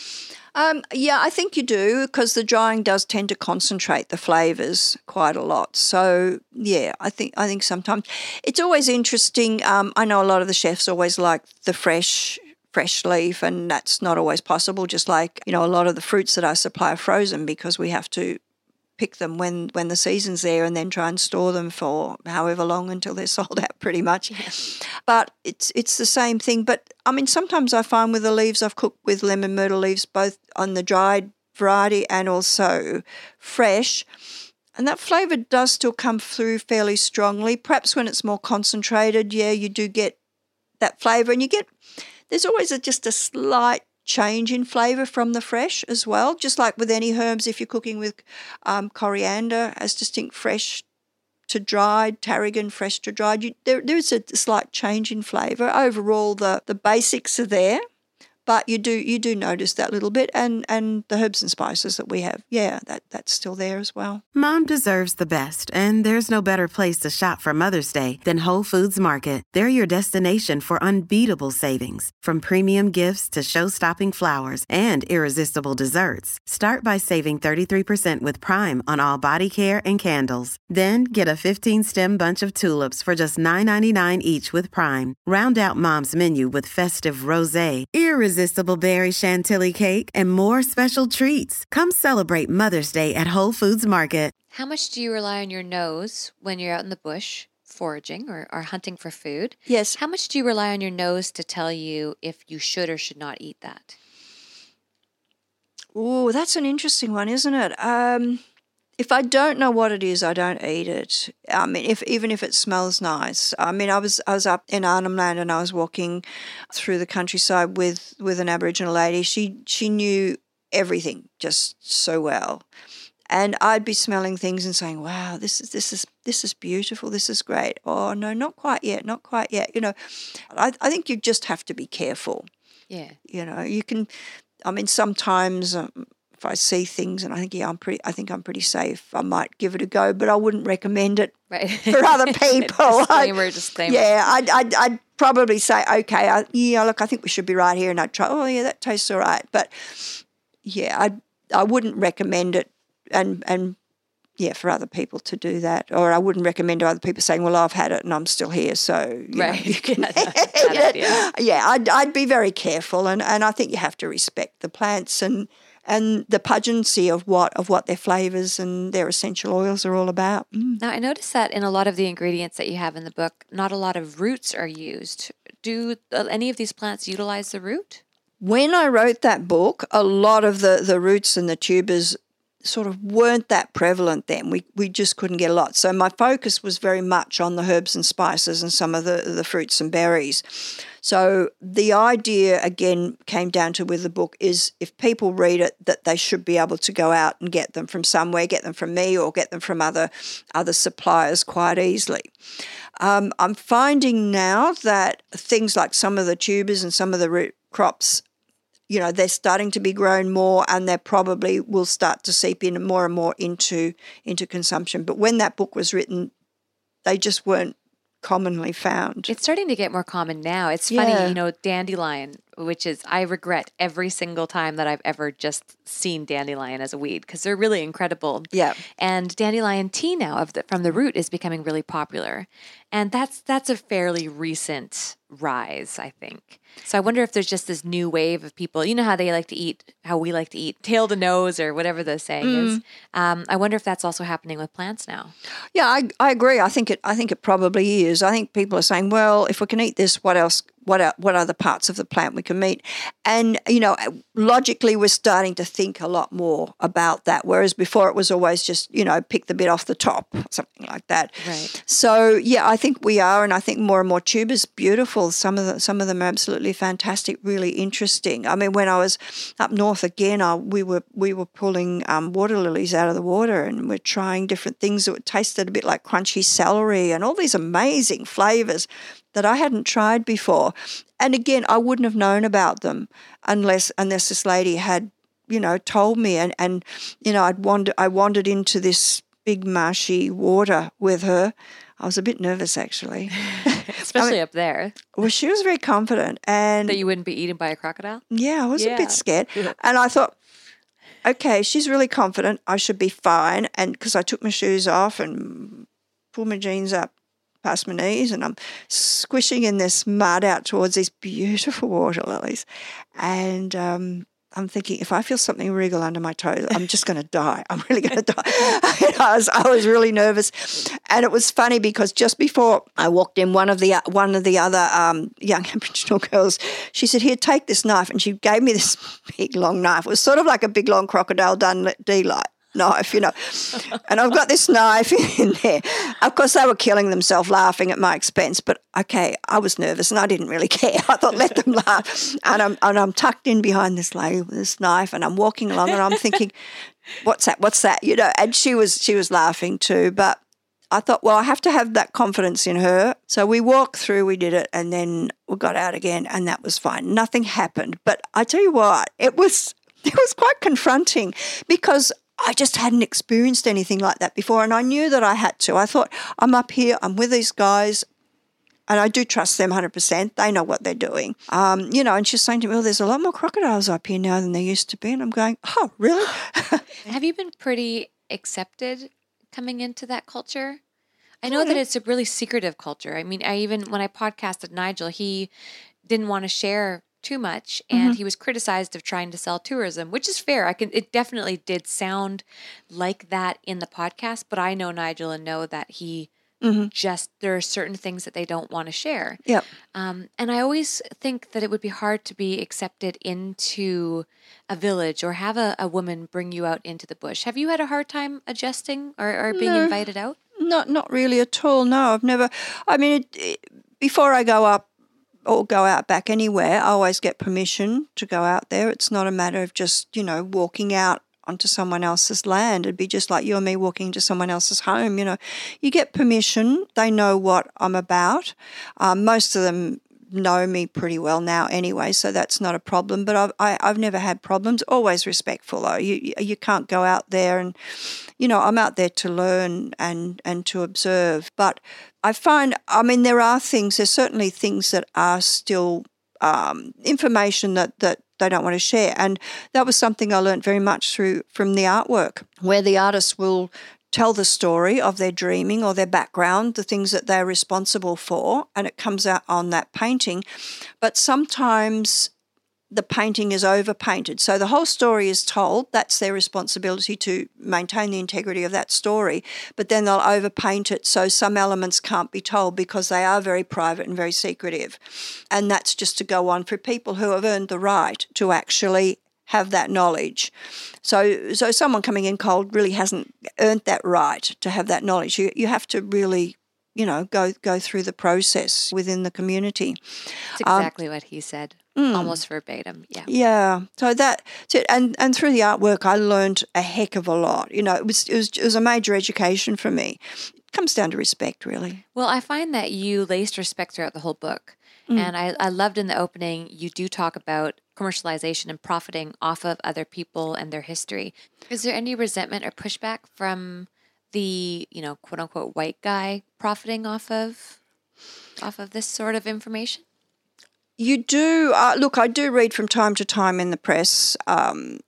Um, yeah, I think you do, because the drying does tend to concentrate the flavours quite a lot. So yeah, I think I think sometimes it's always interesting. Um, I know a lot of the chefs always like the fresh fresh leaf, and that's not always possible. Just like, you know, a lot of the fruits that I supply are frozen because we have to pick them when, when the season's there and then try and store them for however long until they're sold out pretty much. Yeah. But it's it's the same thing. But, I mean, sometimes I find with the leaves, I've cooked with lemon myrtle leaves both on the dried variety and also fresh, and that flavour does still come through fairly strongly. Perhaps when it's more concentrated, yeah, you do get that flavour, and you get, there's always a, just a slight change in flavour from the fresh as well, just like with any herbs. If you're cooking with um, coriander as distinct fresh to dried, tarragon fresh to dried, you, there, there's a slight change in flavour. Overall, the, the basics are there, but you do you do notice that little bit, and, and the herbs and spices that we have, yeah, that, that's still there as well. Mom deserves the best, and there's no better place to shop for Mother's Day than Whole Foods Market. They're your destination for unbeatable savings, from premium gifts to show-stopping flowers and irresistible desserts. Start by saving thirty-three percent with Prime on all body care and candles. Then get a fifteen-stem bunch of tulips for just nine ninety-nine each with Prime. Round out Mom's menu with festive rosé, irresistible Irresistible berry chantilly cake, and more special treats. Come celebrate Mother's Day at Whole Foods Market. How much do you rely on your nose when you're out in the bush foraging or, or hunting for food? Yes. How much do you rely on your nose to tell you if you should or should not eat that? Oh, that's an interesting one, isn't it? Um, if I don't know what it is, I don't eat it. I mean, if even if it smells nice. I mean, I was I was up in Arnhem Land and I was walking through the countryside with, with an Aboriginal lady. She she knew everything just so well, and I'd be smelling things and saying, "Wow, this is this is this is beautiful. This is great." Oh no, not quite yet, not quite yet. You know, I I think you just have to be careful. Yeah. You know, you can. I mean, sometimes. Um, If I see things and I think, yeah, I'm pretty, I think I'm pretty safe, I might give it a go, but I wouldn't recommend it right. for other people. disclaimer, I'd, disclaimer. Yeah, I'd, I'd, I'd probably say, okay, I, yeah, look, I think we should be right here, and I'd try. Oh, yeah, that tastes all right, but yeah, I, I wouldn't recommend it, and and yeah, for other people to do that, or I wouldn't recommend to other people saying, well, I've had it and I'm still here, so you right. know, you can, yeah, that's bad idea. yeah, I'd, I'd be very careful, and, and I think you have to respect the plants and. and the pungency of what of what their flavours and their essential oils are all about. Mm. Now, I noticed that in a lot of the ingredients that you have in the book, not a lot of roots are used. Do any of these plants utilize the root? When I wrote that book, a lot of the, the roots and the tubers sort of weren't that prevalent then. We we just couldn't get a lot. So my focus was very much on the herbs and spices and some of the, the fruits and berries. So the idea, again, came down to with the book is if people read it, that they should be able to go out and get them from somewhere, get them from me or get them from other, other suppliers quite easily. Um, I'm finding now that things like some of the tubers and some of the root crops, you know, they're starting to be grown more, and they probably will start to seep in more and more into into consumption. But when that book was written, they just weren't commonly found. It's starting to get more common now. It's Yeah. funny, you know, dandelion, which is, I regret every single time that I've ever just seen dandelion as a weed, because they're really incredible. Yeah. And dandelion tea now of the, from the root is becoming really popular. And that's that's a fairly recent rise, I think. So I wonder if there's just this new wave of people, you know how they like to eat, how we like to eat, tail to nose or whatever the saying Mm. is. Um, I wonder if that's also happening with plants now. Yeah, I, I agree. I think it I think it probably is. I think people are saying, well, if we can eat this, what else? What are, what other parts of the plant we can eat? And, you know, logically we're starting to think a lot more about that, whereas before it was always just, you know, pick the bit off the top, something like that. Right. So, yeah, I think we are, and I think more and more tubers, beautiful. Some of the, some of them are absolutely fantastic, really interesting. I mean, when I was up north again, I, we were we were pulling um, water lilies out of the water, and we're trying different things that tasted a bit like crunchy celery and all these amazing flavours that I hadn't tried before. And again, I wouldn't have known about them unless unless this lady had, you know, told me. And, and you know, I'd wander, I wandered into this big marshy water with her. I was a bit nervous, actually. Especially I mean, up there. Well, she was very confident. And That you wouldn't be eaten by a crocodile? yeah, I was Yeah. a bit scared. And I thought, okay, she's really confident. I should be fine. And because I took my shoes off and pulled my jeans up past my knees, and I'm squishing in this mud out towards these beautiful water lilies. And um, I'm thinking, if I feel something wriggle under my toes, I'm just going to die. I'm really going to die. I was, I was really nervous. And it was funny because just before I walked in, one of the one of the other um, young Aboriginal girls, she said, here, take this knife. And she gave me this big, long knife. It was sort of like a big, long Crocodile Dundee knife, you know. And I've got this knife in there. Of course, they were killing themselves laughing at my expense, but okay, I was nervous and I didn't really care. I thought, let them laugh. And I'm, and I'm tucked in behind this lady with this knife, and I'm walking along and I'm thinking, what's that, what's that, you know. And she was she was laughing too, but I thought, well, I have to have that confidence in her. So we walked through, we did it, and then we got out again, and that was fine. Nothing happened. But I tell you what, it was it was quite confronting because I just hadn't experienced anything like that before, and I knew that I had to. I thought, I'm up here, I'm with these guys, and I do trust them one hundred percent. They know what they're doing. Um, you know, and she's saying to me, well, there's a lot more crocodiles up here now than there used to be. And I'm going, oh, really? Have you been pretty accepted coming into that culture? I know that it's a really secretive culture. I mean, I even, when I podcasted Nigel, he didn't want to share too much, and mm-hmm. he was criticized of trying to sell tourism, which is fair. I can. It definitely did sound like that in the podcast, but I know Nigel and know that he mm-hmm. just, there are certain things that they don't want to share. Yep. Um, and I always think that it would be hard to be accepted into a village or have a, a woman bring you out into the bush. Have you had a hard time adjusting or, or being no, invited out? Not, not really at all. No, I've never. I mean, it, it, before I go up or go out back anywhere, I always get permission to go out there. It's not a matter of just, you know, walking out onto someone else's land. It'd be just like you and me walking into someone else's home, you know. You get permission. They know what I'm about. Um, most of them know me pretty well now anyway, so that's not a problem. But I've, I, I've never had problems. Always respectful, though. You you can't go out there and, you know, I'm out there to learn and, and to observe. But I find, I mean, there are things, there's certainly things that are still um, information that, that they don't want to share. And that was something I learned very much through from the artwork, where the artists will tell the story of their dreaming or their background, the things that they're responsible for, and it comes out on that painting. But sometimes the painting is overpainted. So the whole story is told. That's their responsibility to maintain the integrity of that story. But then they'll overpaint it so some elements can't be told because they are very private and very secretive. And that's just to go on for people who have earned the right to actually have that knowledge. So so someone coming in cold really hasn't earned that right to have that knowledge. You you have to really, you know, go go through the process within the community. That's exactly um, what he said, mm, almost verbatim. Yeah. Yeah. So that so, and and through the artwork, I learned a heck of a lot. You know, it was it was it was a major education for me. It comes down to respect, really. Well, I find that you laced respect throughout the whole book. Mm. And I, I loved in the opening, you do talk about commercialization and profiting off of other people and their history. Is there any resentment or pushback from the, you know, quote unquote white guy profiting off of off of this sort of information? You do. Uh, look, I do read from time to time in the press um,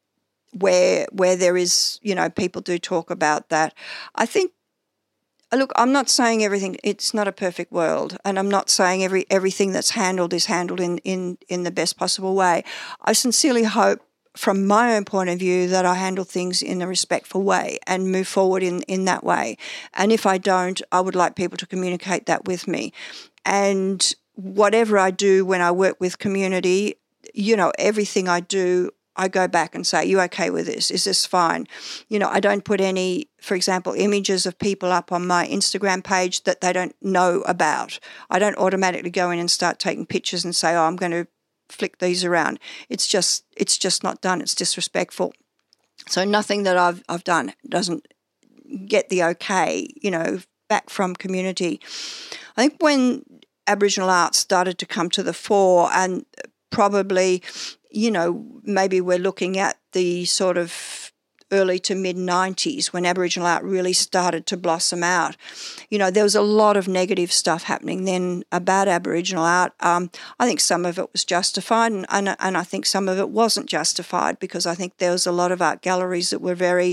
where where there is, you know, people do talk about that. I think, look, I'm not saying everything, it's not a perfect world, and I'm not saying every everything that's handled is handled in, in, in the best possible way. I sincerely hope, from my own point of view, that I handle things in a respectful way and move forward in, in that way. And if I don't, I would like people to communicate that with me. And whatever I do when I work with community, you know, everything I do, I go back and say, are you okay with this? Is this fine? You know, I don't put any, for example, images of people up on my Instagram page that they don't know about. I don't automatically go in and start taking pictures and say, oh, I'm going to flick these around. It's just it's just not done. It's disrespectful. So nothing that I've I've done doesn't get the okay, you know, back from community. I think when Aboriginal art started to come to the fore, and probably, you know, maybe we're looking at the sort of early to mid nineties when Aboriginal art really started to blossom out. You know, there was a lot of negative stuff happening then about Aboriginal art. Um, I think some of it was justified, and, and and I think some of it wasn't justified, because I think there was a lot of art galleries that were very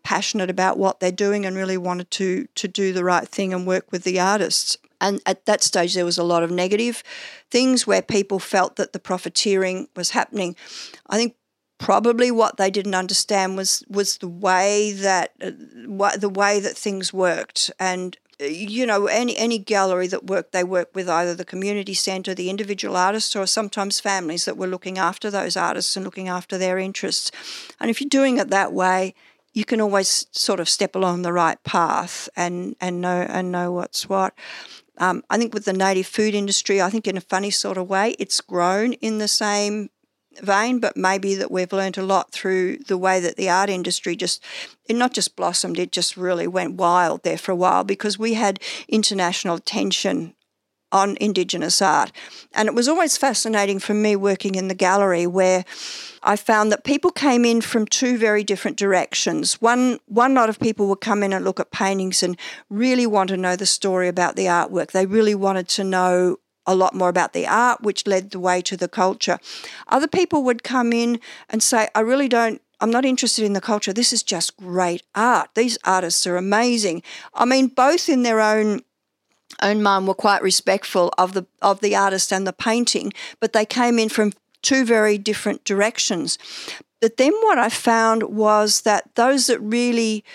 passionate about what they're doing and really wanted to to do the right thing and work with the artists. And at that stage, there was a lot of negative things where people felt that the profiteering was happening. I think probably what they didn't understand was was the way that uh, the way that things worked. And you know, any any gallery that worked, they work with either the community centre, the individual artists, or sometimes families that were looking after those artists and looking after their interests. And if you're doing it that way, you can always sort of step along the right path and, and know and know what's what. Um, I think with the native food industry, I think in a funny sort of way, it's grown in the same vein, but maybe that we've learned a lot through the way that the art industry just, it not just blossomed, it just really went wild there for a while, because we had international attention on Indigenous art. And it was always fascinating for me working in the gallery, where I found that people came in from two very different directions. One, one lot of people would come in and look at paintings and really want to know the story about the artwork. They really wanted to know a lot more about the art, which led the way to the culture. Other people would come in and say, I really don't, I'm not interested in the culture. This is just great art. These artists are amazing. I mean, both in their own own mind were quite respectful of the of the artist and the painting, but they came in from two very different directions. But then what I found was that those that really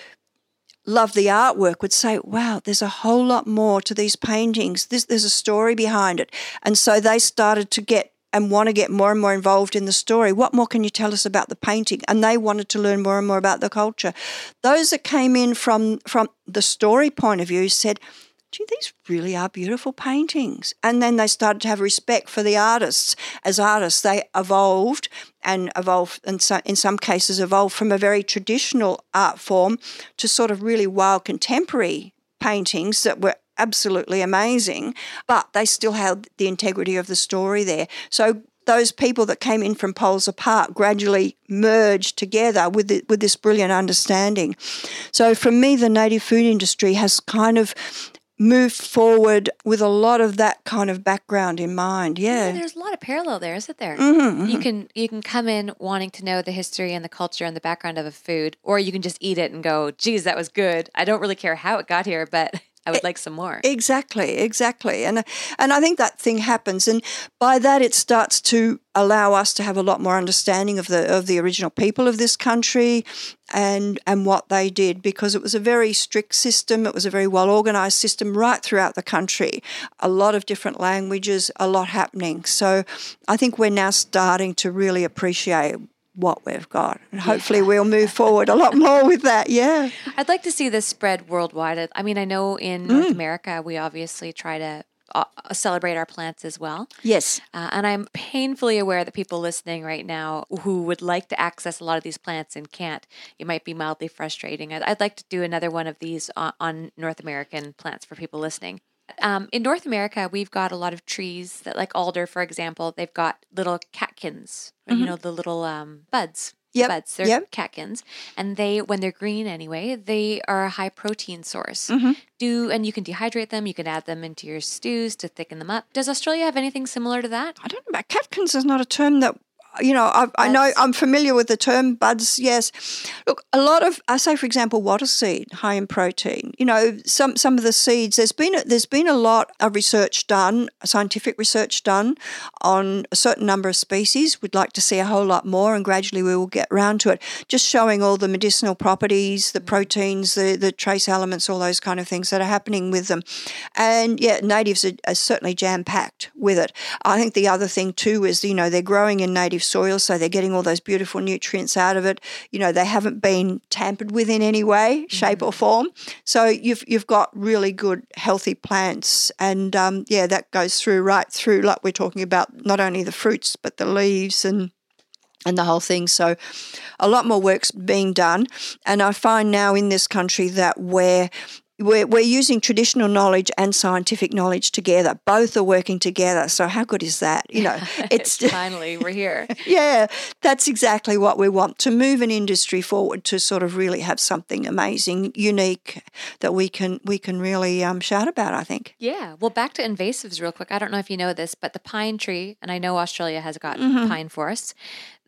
love the artwork would say, wow, there's a whole lot more to these paintings. This, there's a story behind it. And so they started to get and want to get more and more involved in the story. What more can you tell us about the painting? And they wanted to learn more and more about the culture. Those that came in from, from the story point of view said, gee, these really are beautiful paintings. And then they started to have respect for the artists. As artists, they evolved and evolved, and so in some cases evolved from a very traditional art form to sort of really wild contemporary paintings that were absolutely amazing, but they still held the integrity of the story there. So those people that came in from poles apart gradually merged together with the, with this brilliant understanding. So for me, the native food industry has kind of moved forward with a lot of that kind of background in mind. Yeah, yeah, there's a lot of parallel there, isn't there? Mm-hmm, mm-hmm. You can you can come in wanting to know the history and the culture and the background of a food, or you can just eat it and go, geez, that was good. I don't really care how it got here, but I would like some more. Exactly, exactly. And and I think that thing happens. And by that, it starts to allow us to have a lot more understanding of the of the original people of this country and and what they did, because it was a very strict system. It was a very well-organised system right throughout the country. A lot of different languages, a lot happening. So I think we're now starting to really appreciate what we've got. And hopefully yeah. we'll move forward a lot more with that, yeah. I'd like to see this spread worldwide. I mean, I know in North mm. America, we obviously try to uh, celebrate our plants as well. Yes. Uh, and I'm painfully aware that people listening right now who would like to access a lot of these plants and can't, it might be mildly frustrating. I'd, I'd like to do another one of these on, on North American plants for people listening. Um, in North America, we've got a lot of trees that, like alder, for example, they've got little catkins, mm-hmm. you know, the little um, buds. Yep. Buds, they're yep. catkins. And they, when they're green anyway, they are a high protein source. Mm-hmm. Do and you can dehydrate them, you can add them into your stews to thicken them up. Does Australia have anything similar to that? I don't know about catkins is not a term that, you know, I, I know I'm familiar with the term buds, yes. Look, a lot of, I say, for example, wattle seed, high in protein. You know, some some of the seeds, there's been a, there's been a lot of research done, scientific research done on a certain number of species. We'd like to see a whole lot more, and gradually we will get round to it, just showing all the medicinal properties, the proteins, the, the trace elements, all those kind of things that are happening with them. And, yeah, natives are, are certainly jam-packed with it. I think the other thing, too, is, you know, they're growing in native soil, so they're getting all those beautiful nutrients out of it. You know, they haven't been tampered with in any way, shape mm-hmm. or form. So you've you've got really good, healthy plants, and um, yeah, that goes through right through, like we're talking about, not only the fruits but the leaves and and the whole thing. So a lot more work's being done, and I find now in this country that we're We're, we're using traditional knowledge and scientific knowledge together. Both are working together. So how good is that? You know, it's finally we're here. Yeah, that's exactly what we want, to move an industry forward, to sort of really have something amazing, unique that we can we can really um, shout about, I think. Yeah. Well, back to invasives real quick. I don't know if you know this, but the pine tree, and I know Australia has got mm-hmm. pine forests.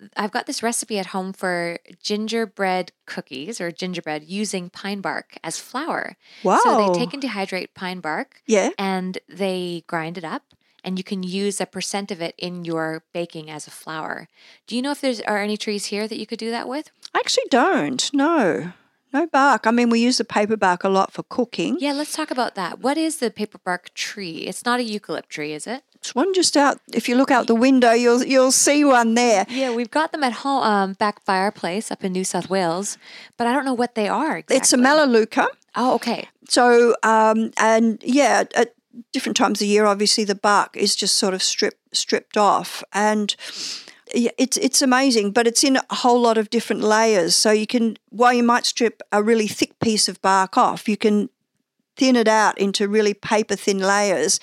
I've got this recipe at home for gingerbread cookies or gingerbread using pine bark as flour. Wow. So they take and dehydrate pine bark Yeah. and they grind it up, and you can use a percent of it in your baking as a flour. Do you know if there's are any trees here that you could do that with? I actually don't. No. No bark. I mean, we use the paper bark a lot for cooking. Yeah, let's talk about that. What is the paper bark tree? It's not a eucalypt tree, is it? It's one just out. If you look out the window, you'll you'll see one there. Yeah, we've got them at home, um, back by our place up in New South Wales, but I don't know what they are exactly. It's a melaleuca. Oh, okay. So, um, and yeah, at different times of year, obviously the bark is just sort of stripped stripped off, and yeah, it's it's amazing. But it's in a whole lot of different layers. So you can, while you might strip a really thick piece of bark off, you can thin it out into really paper thin layers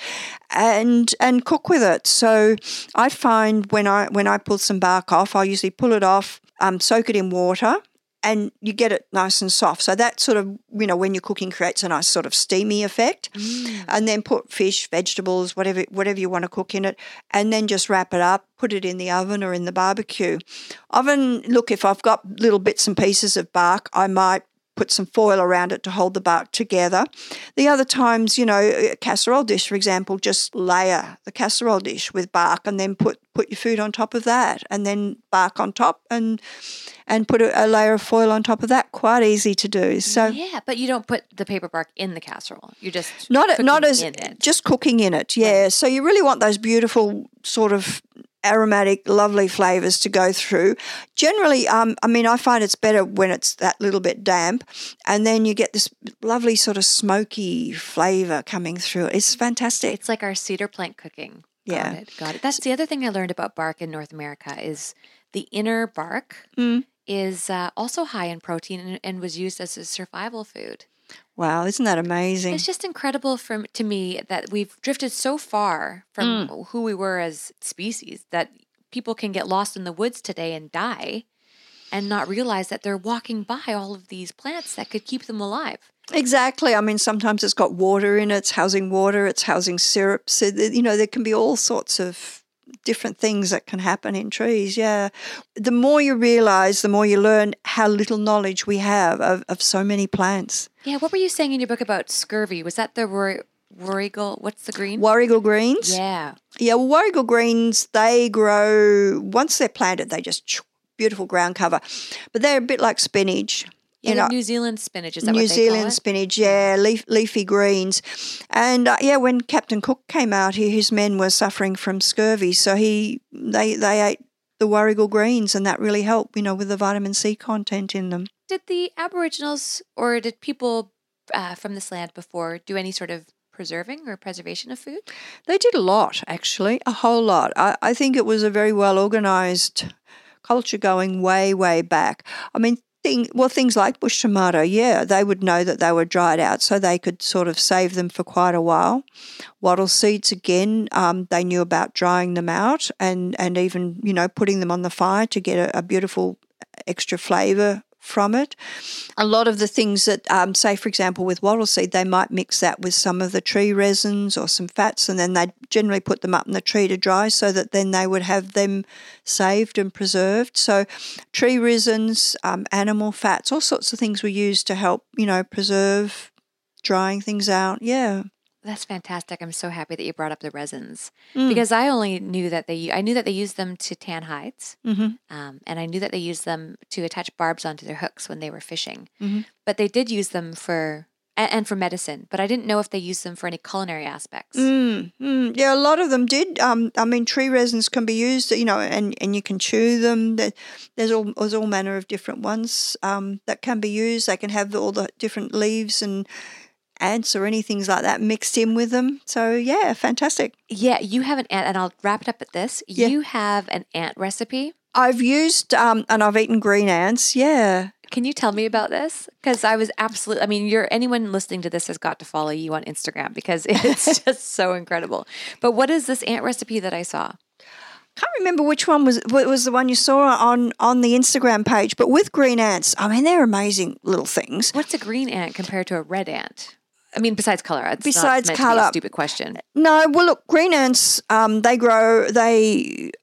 and and cook with it. So I find when I when I pull some bark off, I usually pull it off, um, soak it in water, and you get it nice and soft. So that sort of, you know, when you're cooking creates a nice sort of steamy effect. Mm. And then put fish, vegetables, whatever whatever you want to cook in it, and then just wrap it up, put it in the oven or in the barbecue. Oven, look, if I've got little bits and pieces of bark, I might put some foil around it to hold the bark together. The other times, you know, a casserole dish, for example, just layer the casserole dish with bark and then put, put your food on top of that, and then bark on top and and put a, a layer of foil on top of that. Quite easy to do. So yeah, but you don't put the paper bark in the casserole. You're just not not as in it. Just cooking in it. Yeah. Right. So you really want those beautiful sort of aromatic, lovely flavors to go through. Generally, um, I mean, I find it's better when it's that little bit damp, and then you get this lovely sort of smoky flavor coming through. It's fantastic. It's like our cedar plank cooking. Got yeah. it, got it. That's the other thing I learned about bark in North America is the inner bark mm. is uh, also high in protein and, and was used as a survival food. Wow, isn't that amazing? It's just incredible from to me that we've drifted so far from mm. who we were as species that people can get lost in the woods today and die and not realize that they're walking by all of these plants that could keep them alive. Exactly. I mean, sometimes it's got water in it, it's housing water, it's housing syrup. So, you know, there can be all sorts of different things that can happen in trees, yeah. The more you realize, the more you learn how little knowledge we have of, of so many plants. Yeah, what were you saying in your book about scurvy? Was that the wor- warrigal, what's the green? Warrigal greens? Yeah. Yeah, well, warrigal greens, they grow, once they're planted, they just, beautiful ground cover. But they're a bit like spinach. Yeah, you know, New Zealand spinach, is that New what they Zealand call it? spinach, yeah, leaf, leafy greens. And uh, yeah, when Captain Cook came out here, his men were suffering from scurvy, so he they they ate the warrigal greens, and that really helped, you know, with the vitamin C content in them. Did the Aboriginals or did people uh, from this land before do any sort of preserving or preservation of food? They did a lot, actually, a whole lot. I, I think it was a very well organised culture going way, way back. I mean, Thing, well, things like bush tomato, yeah, they would know that they were dried out, so they could sort of save them for quite a while. Wattle seeds, again, um, they knew about drying them out and, and even, you know, putting them on the fire to get a, a beautiful extra flavour from it. A lot of the things that, um, say, for example, with wattle seed, they might mix that with some of the tree resins or some fats, and then they'd generally put them up in the tree to dry so that then they would have them saved and preserved. So tree resins, um, animal fats, all sorts of things were used to help, you know, preserve drying things out. Yeah. That's fantastic. I'm so happy that you brought up the resins Mm. because I only knew that they, I knew that they used them to tan hides. Mm-hmm. Um, and I knew that they used them to attach barbs onto their hooks when they were fishing. Mm-hmm. But they did use them for, and, and for medicine, but I didn't know if they used them for any culinary aspects. Mm, mm. Yeah, a lot of them did. Um, I mean, tree resins can be used, you know, and, and you can chew them. There- There's all there's all manner of different ones um, that can be used. They can have all the different leaves and ants or anything like that mixed in with them. So, yeah, fantastic. Yeah, you have an ant, and I'll wrap it up at this. Yeah. You have an ant recipe. I've used, um, and I've eaten green ants, yeah. Can you tell me about this? Because I was absolutely, I mean, you're anyone listening to this has got to follow you on Instagram because it's just so incredible. But what is this ant recipe that I saw? Can't remember which one was what was the one you saw on, on the Instagram page, but with green ants, I mean, they're amazing little things. What's a green ant compared to a red ant? I mean, besides color. It's Besides not meant to be colour. a stupid question. No, well, look, green ants, um, they grow, they uh,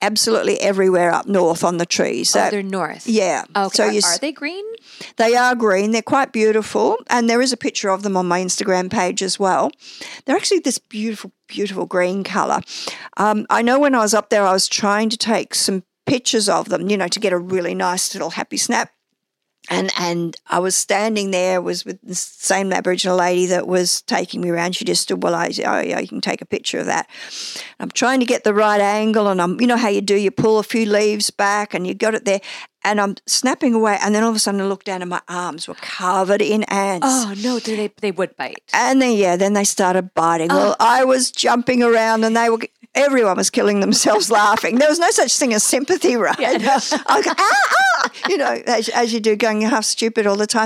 absolutely everywhere up north on the trees. So, oh, they're north. Yeah. Okay. So are, you, are they green? They are green. They're quite beautiful. And there is a picture of them on my Instagram page as well. They're actually this beautiful, beautiful green colour. Um, I know when I was up there, I was trying to take some pictures of them, you know, to get a really nice little happy snap. And and I was standing there, was with the same Aboriginal lady that was taking me around. She just stood, well, I oh yeah, you can take a picture of that. I'm trying to get the right angle, and I'm, you know how you do, you pull a few leaves back and you got it there, and I'm snapping away, and then all of a sudden I look down and my arms were covered in ants. Oh no, do they they would bite? And then yeah, then they started biting. Oh. Well, I was jumping around, and they were. Everyone was killing themselves laughing. There was no such thing as sympathy, right? Yeah, no. I go, ah, ah, you know, as, as you do, going half stupid all the time.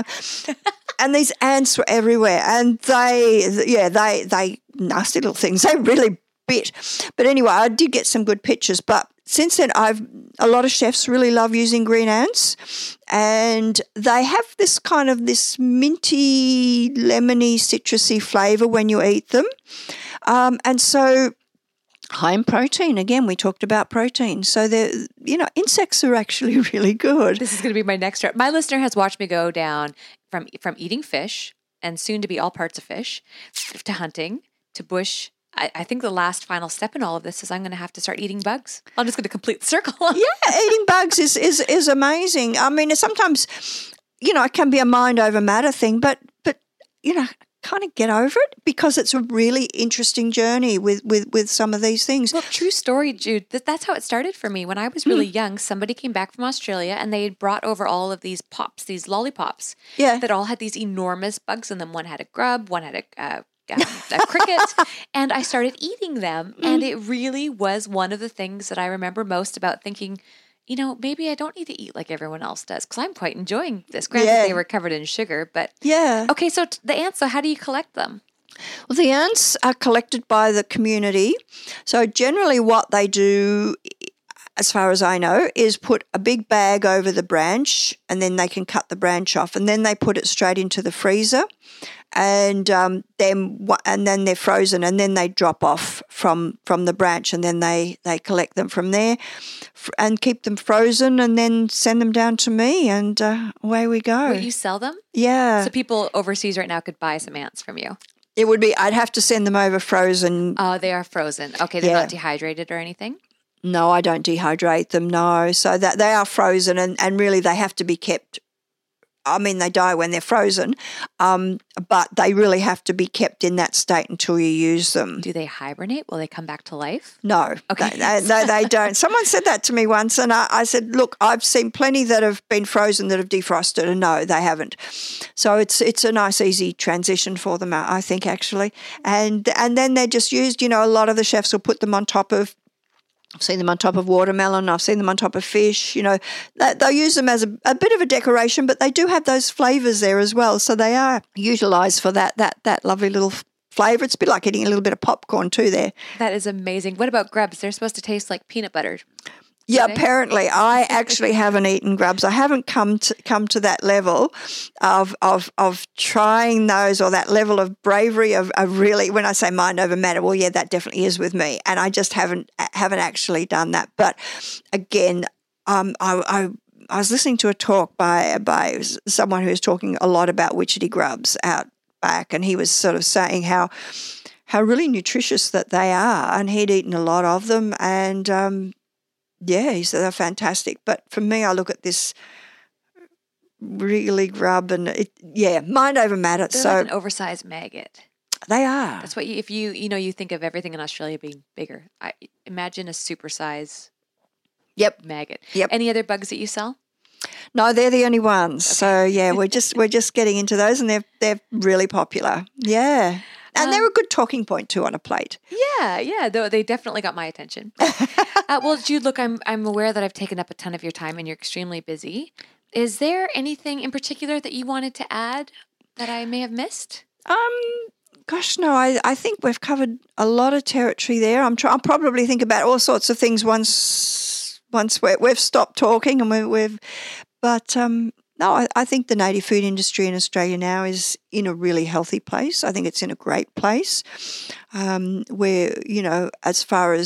And these ants were everywhere, and they, yeah, they, they nasty little things. They really bit. But anyway, I did get some good pictures. But since then, I've a lot of chefs really love using green ants, and they have this kind of this minty, lemony, citrusy flavour when you eat them, um, and so. High in protein. Again, we talked about protein. So, the you know, insects are actually really good. This is going to be my next trip. My listener has watched me go down from from eating fish and soon to be all parts of fish to hunting to bush. I, I think the last final step in all of this is I'm going to have to start eating bugs. I'm just going to complete the circle. Yeah, eating bugs is, is, is amazing. I mean, sometimes, you know, it can be a mind over matter thing, but, but you know, kind of get over it because it's a really interesting journey with, with, with some of these things. Well, true story, Jude. That's how it started for me. When I was really mm. young, somebody came back from Australia and they had brought over all of these pops, these lollipops, yeah. that all had these enormous bugs in them. One had a grub, one had a, uh, a cricket, and I started eating them. Mm. And it really was one of the things that I remember most about thinking, you know, maybe I don't need to eat like everyone else does because I'm quite enjoying this. Granted, yeah. they were covered in sugar, but yeah. Okay, so t- the ants, so how do you collect them? Well, the ants are collected by the community. So generally what they do, as far as I know, is put a big bag over the branch and then they can cut the branch off and then they put it straight into the freezer and um, then and then they're frozen and then they drop off from, from the branch and then they, they collect them from there and keep them frozen and then send them down to me and uh, away we go. Will you sell them? Yeah. So people overseas right now could buy some ants from you? It would be, I'd have to send them over frozen. Oh, they are frozen. Okay, they're yeah. not dehydrated or anything? No, I don't dehydrate them, no. So that they are frozen and, and really they have to be kept, I mean, they die when they're frozen, um, but they really have to be kept in that state until you use them. Do they hibernate? Will they come back to life? No. Okay. They, they, they don't. Someone said that to me once and I, I said, look, I've seen plenty that have been frozen that have defrosted and no, they haven't. So it's it's a nice, easy transition for them, I think, actually. And, and then they're just used, you know, a lot of the chefs will put them on top of I've seen them on top of watermelon. I've seen them on top of fish. You know, they'll use them as a, a bit of a decoration, but they do have those flavours there as well. So they are utilised for that that that lovely little flavour. It's a bit like eating a little bit of popcorn too there. That is amazing. What about grubs? They're supposed to taste like peanut butter. Yeah, apparently. I actually haven't eaten grubs. I haven't come to come to that level of of of trying those or that level of bravery of, of really, when I say mind over matter, well, yeah, that definitely is with me. And I just haven't haven't actually done that. But again, um, I, I I was listening to a talk by by someone who was talking a lot about witchetty grubs out back, and he was sort of saying how how really nutritious that they are, and he'd eaten a lot of them, and um, yeah, he said they're fantastic. But for me, I look at this really grub, and it yeah, mind over matter. They're so like an oversized maggot. They are. That's what you, if you you know you think of everything in Australia being bigger. I imagine a supersize. Yep. Maggot. Yep. Any other bugs that you sell? No, they're the only ones. Okay. So yeah, we're just we're just getting into those, and they're they're really popular. Yeah. And um, they're a good talking point too on a plate. Yeah, yeah. Though they definitely got my attention. uh, well, Jude, look, I'm I'm aware that I've taken up a ton of your time, and you're extremely busy. Is there anything in particular that you wanted to add that I may have missed? Um. Gosh, no. I, I think we've covered a lot of territory there. I'm trying. I'll probably think about all sorts of things once once we're, we've stopped talking and we, we've. But um, no, I, I think the native food industry in Australia now is in a really healthy place. I think it's in a great place. Um, where you know, as far as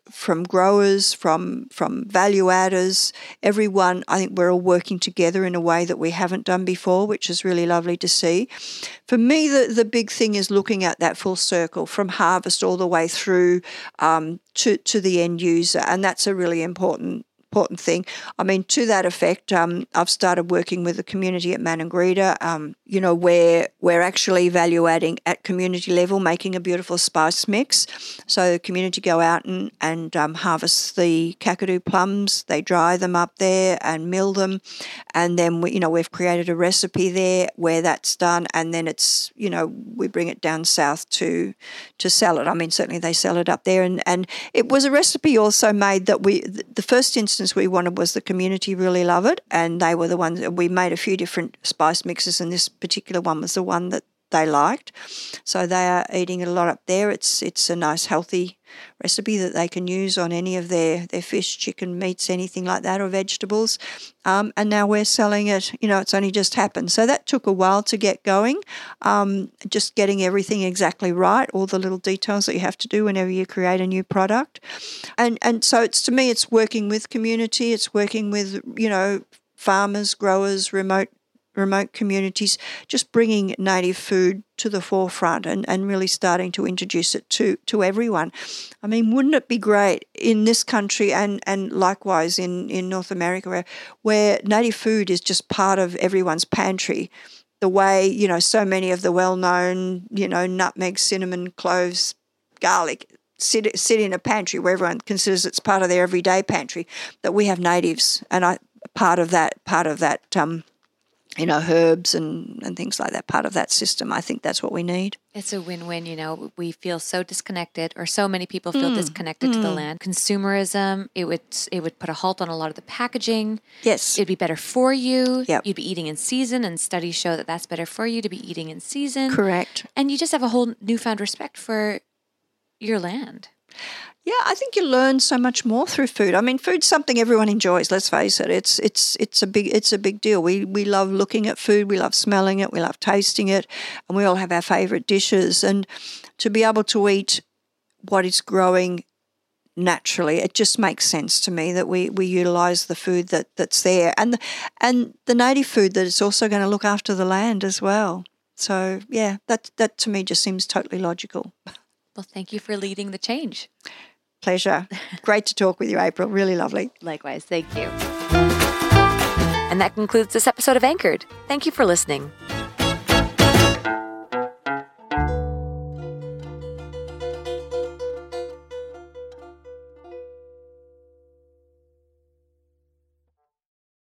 from growers, from from value adders, everyone. I think we're all working together in a way that we haven't done before, which is really lovely to see. For me, the, the big thing is looking at that full circle from harvest all the way through um, to, to the end user, and that's a really important important thing. I mean, to that effect, um, I've started working with the community at Maningrida, um, you know, where we're actually value adding at community level, making a beautiful spice mix. So the community go out and, and um, harvest the Kakadu plums, they dry them up there and mill them, and then, we, you know, we've created a recipe there where that's done, and then it's, you know, we bring it down south to to sell it. I mean, certainly they sell it up there, and, and it was a recipe also made that we, the first instance we wanted was the community really love it, and they were the ones, we made a few different spice mixes, and this particular one was the one that they liked. So they are eating it a lot up there. It's it's a nice healthy recipe that they can use on any of their, their fish, chicken, meats, anything like that, or vegetables. Um, and now we're selling it, you know, it's only just happened. So that took a while to get going, um, just getting everything exactly right, all the little details that you have to do whenever you create a new product. And and so it's, to me, it's working with community, it's working with, you know, farmers, growers, remote remote communities, just bringing native food to the forefront and, and really starting to introduce it to, to everyone. I mean, wouldn't it be great in this country and, and likewise in, in North America where, where native food is just part of everyone's pantry, the way, you know, so many of the well-known, you know, nutmeg, cinnamon, cloves, garlic, sit sit in a pantry where everyone considers it's part of their everyday pantry, that we have natives and I part of that, part of that, um, you know, herbs and, and things like that, part of that system. I think that's what we need. It's a win-win, you know. We feel so disconnected, or so many people feel mm. disconnected mm. to the land. Consumerism, it would it would put a halt on a lot of the packaging. Yes. It'd be better for you. Yep. You'd be eating in season, and studies show that that's better for you to be eating in season. Correct. And you just have a whole newfound respect for your land. Yeah, I think you learn so much more through food. I mean, food's something everyone enjoys. Let's face it; it's it's it's a big it's a big deal. We we love looking at food, we love smelling it, we love tasting it, and we all have our favourite dishes. And to be able to eat what is growing naturally, it just makes sense to me that we, we utilise the food that, that's there, and the, and the native food that is also going to look after the land as well. So yeah, that that to me just seems totally logical. Well, thank you for leading the change. Pleasure. Great to talk with you, April. Really lovely. Likewise. Thank you. And that concludes this episode of Anchored. Thank you for listening.